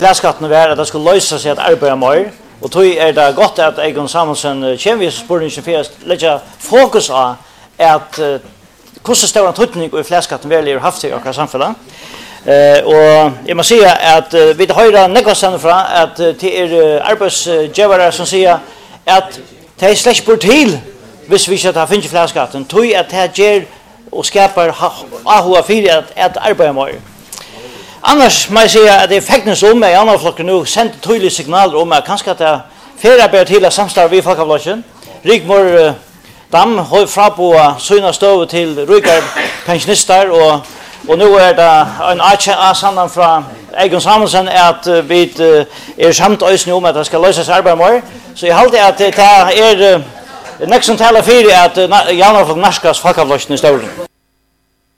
fläskatten var att det skulle lösa sig att arbeta mer. Och då är det gott att Egon Samuelsen kemisk spårningen för att lägga fokus på att hur stor tryckning och fläskatten väljer haft i vårt samhälle. Och jag måste säga att vi har några sen från att det är arbetsgivare som säger att det är släkt på till hvis vi ska ta finna fläskatten tror att det ger och skapar ahua för att arbeta mer. Annars må jag säga att det är faktiskt om mig andra flocken nu sänt tydliga signaler om att kanske att det feriearbete till att samstarva vid Folkavlossen. Rigmor Dam har fra på syna stov till rykar pensionister och nu är det en avsandan från Egon Samuelsen att vi är samt ösning om att det ska lösas arbete mer. Så jag håller att det är nästan talar för att Janne och Narskas Folkavlossen i Storen.